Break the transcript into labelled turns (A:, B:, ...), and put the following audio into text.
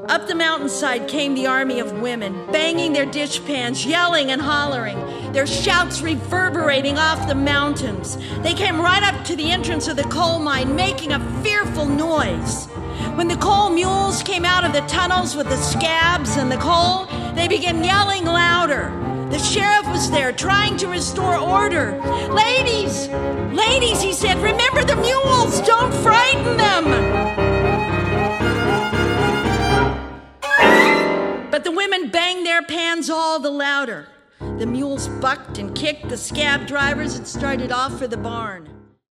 A: Up the mountainside came the army of women, banging their dishpans, yelling and hollering, their shouts reverberating off the mountains. They came right up to the entrance of the coal mine, making a fearful noise. When the coal mules came out of the tunnels with the scabs and the coal, they began yelling louder. The sheriff was there, trying to restore order. Ladies, he said, remember the mules, don't frighten them. But the women banged their pans all the louder. The mules bucked and kicked the scab drivers and started off for the barn.